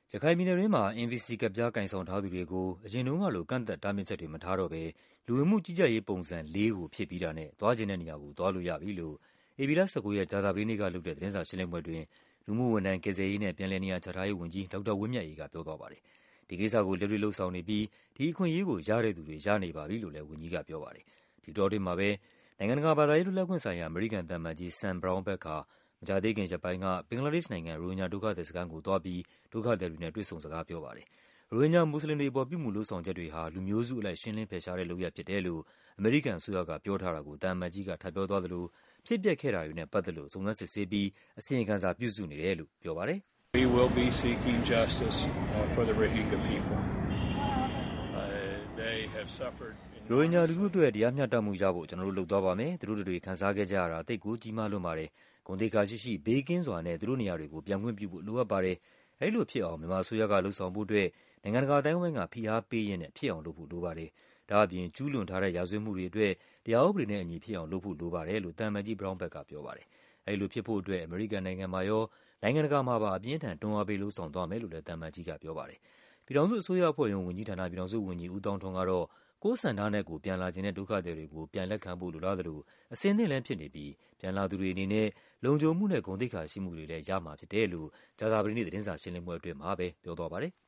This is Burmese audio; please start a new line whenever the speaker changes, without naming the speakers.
ရခိုင်ပြည်နယ်တွင်းမှာ NVC ကဒ်ပြားကိုင်ဆောင်ထားသူတွေကို အရင်တုန်းကလို ကန့်သတ်တားမြစ်ချက်တွေမထားတော့ဘဲ လူဝင်မှုကြီးကြပ်ရေးပုံစံ 4 ကိုဖြည့်ပြီးတာနဲ့ သွားချင်တဲ့နေရာကို သွားလို့ရပြီလို့ ဧပြီလ ၁၉ ရက် ကြာသပတေးနေ့ကလုပ်တဲ့ သတင်းစာရှင်းလင်းပွဲအတွင်း လူမှုဝန်ထမ်း၊ ကယ်ဆယ်ရေးနဲ့ ပြန်လည်နေရာချထားရေးဝန်ကြီး ဒေါက်တာဝင်းမြတ်အေးက ပြောသွားပါတယ်။ ဒီကိစ္စကို လက်တွေ့လုပ်ဆောင်နေပြီး ဒီအခွင့်အရေးကို ရတဲ့သူတွေ ရနေပါပြီလို့လည်း ဝန်ကြီးကပြောပါတယ်။ ဒီအတောအတွင်းမှာပဲ နိုင်ငံတကာ ဘာသာရေးလွတ်လပ်ခွင့်ဆိုင်ရာ အမေရိကန်သံအမတ်ကြီး Sam Brownback ဟာ မကြာသေးခင်ရက်ပိုင်းက ဘင်္ဂလားဒေ့ရှ်နိုင်ငံ၊ ရိုဟင်ဂျာဒုက္ခသည်စခန်းကိုသွားပြီး ဒုက္ခသည်တွေနဲ့ တွေ့ဆုံစကားပြောပါတယ်။ ရိုဟင်ဂျာမွတ်ဆလင်တွေအပေါ် ပြုမူလုပ်ဆောင်ချက်တွေဟာ လူမျိုးစုအလိုက် ရှင်းလင်းဖယ်ရှားတဲ့လုပ်ရပ်ဖြစ်တယ်လို့ အမေရိကန်အစိုးရက ပြောထားတာကို သံအမတ်ကြီးက ထပ်ပြောသွားသလို ဖြစ်ပျက်ခဲ့တာတွေနဲ့ပတ်သက်လို့ စုံစမ်းစစ်ဆေးပြီး အစီရင်ခံစာပြုစုနေတယ်လို့ ပြောပါတယ်။
“ရိုဟင်
ဂျာလူထုအတွက် တရားမျှတမှုရဖို့ ကျနော်တို့လုပ်သွားပါမယ်။ သူတို့တတွေ ခံစားခဲ့ကြရတာ သိပ်ကိုကြီးမားလွန်းပါတယ်။ ဂုဏ်သိက္ခာရှိရှိ၊ ဘေးကင်းစွာနဲ့ သူတို့နေရာတွေကို ပြန်ခွင့်ပြုဖို့ လိုအပ်ပါတယ်။ အဲဒီလိုဖြစ်အောင် မြန်မာအစိုးရက လုပ်ဆောင်ဖို့အတွက် နိုင်ငံတကာအသိုင်းအဝိုင်းက ဖိအားပေးရင်းနဲ့ ဖြစ်အောင်လုပ်ဖို့လိုပါတယ်။ ဒါ့အပြင် ကျူးလွန်ထားတဲ့ ရာဇဝတ်မှုတွေအတွက် တရားဥပဒေနဲ့အညီဖြစ်အောင် လုပ်ဖို့လိုပါတယ်” လို့ သံအမတ်ကြီး Brownback ကပြောပါတယ်။ အဲဒီလိုဖြစ်ဖို့အတွက် အမေရိကန်နိုင်ငံမှာရော၊ နိုင်ငံတကာမှာပါ အပြင်းအထန် တွန်းအားပေး လုပ်ဆောင်သွားမယ်လို့လည်း သံအမတ်ကြီးကပြောပါတယ်။ ပြည်ထောင်စုအစိုးရအဖွဲ့ရုံး ဝန်ကြီးဌာန ပြည်ထောင်စုဝန်ကြီး ဦးသောင်းထွန်းကတော့ ကိုယ့်ဆန္ဒနဲ့ကိုယ် ပြန်လာချင်တဲ့ ဒုက္ခသည်တွေကို ပြန်လက်ခံဖို့ လိုလားသလို အဆင်သင့်လည်းဖြစ်နေပြီး ပြန်လာသူတွေအနေနဲ့ လုံခြုံမှုနဲ့ ဂုဏ်သိက္ခာရှိမှုတွေလည်း ရမှာဖြစ်တယ်လို့ ကြာသပတေးနေ့ သတင်းစာရှင်းလင်းပွဲအတွင်းမှာပဲ ပြောသွားပါတယ်။